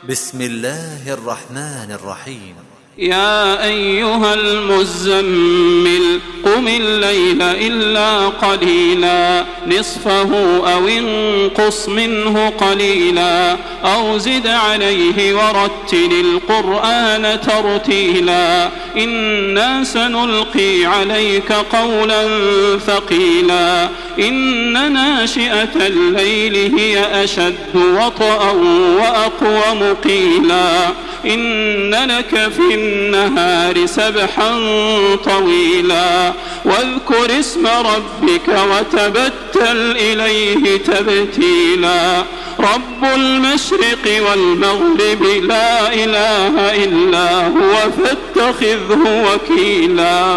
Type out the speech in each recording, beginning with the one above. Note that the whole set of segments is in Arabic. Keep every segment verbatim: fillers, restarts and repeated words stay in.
بسم الله الرحمن الرحيم. يا أيها المزمل قم الليل إلا قليلا نصفه أو انقص منه قليلا أو زد عليه ورتل القرآن ترتيلا إنا سنلقي عليك قولا ثقيلا إن ناشئة الليل هي أشد وطئا وأقوم قيلا إن لك في النهار سبحا طويلا واذكر اسم ربك وتبتل إليه تبتيلا رب المشرق والمغرب لا إله إلا هو فاتخذه وكيلا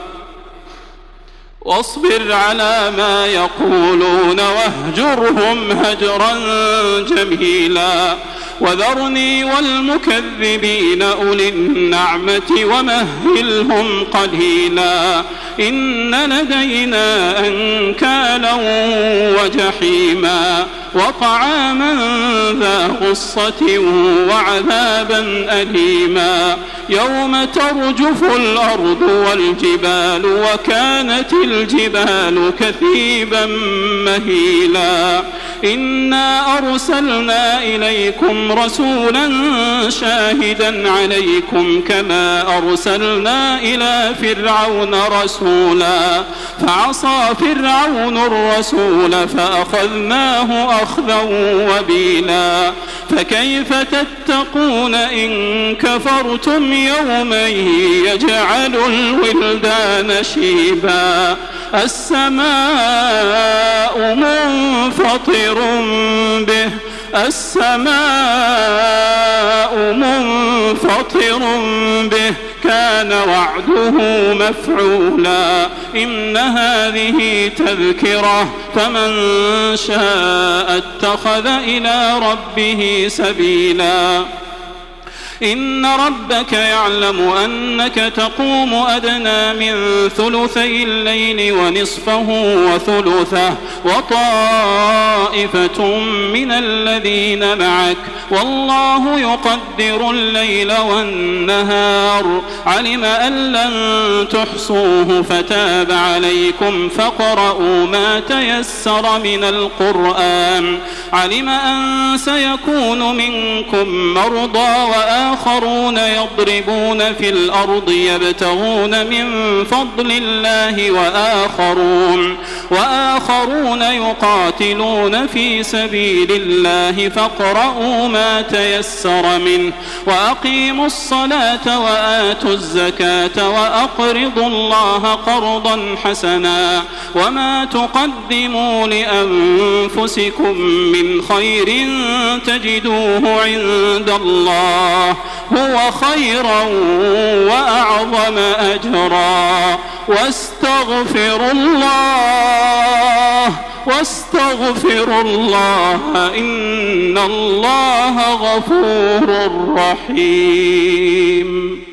واصبر على ما يقولون واهجرهم هجرا جميلا وذرني والمكذبين أولي النعمة ومهلهم قليلا إن لدينا أنكالا وجحيما وطعاما ذا غصة وعذابا أليما يوم ترجف الأرض والجبال وكانت الجبال كثيبا مهيلا إنا أرسلنا إليكم رسولا شاهدا عليكم كما أرسلنا إلى فرعون رسولا فعصى فرعون الرسول فأخذناه أخذا وبيلا فكيف تتقون إن كفرتم يوما يجعل الولدان شيبا السماء منفطر به السماء منفطر به كان وعده مفعولا إن هذه تذكرة فمن شاء اتخذ إلى ربه سبيلا إن ربك يعلم أنك تقوم أدنى من ثلثي الليل ونصفه وثلثه وطائفة من الذين معك والله يقدر الليل والنهار علم أن لن تحصوه فتاب عليكم فاقرؤوا ما تيسر من القرآن علم أن سيكون منكم مرضى وآخرون آخرون يضربون في الأرض يبتغون من فضل الله وآخرون, وآخرون يقاتلون في سبيل الله فاقرؤوا ما تيسر منه وأقيموا الصلاة وآتوا الزكاة وأقرضوا الله قرضا حسنا وما تقدموا لأنفسكم من خير تجدوه عند الله هو خيرا وأعظم أجرا واستغفر الله واستغفر الله إن الله غفور رحيم.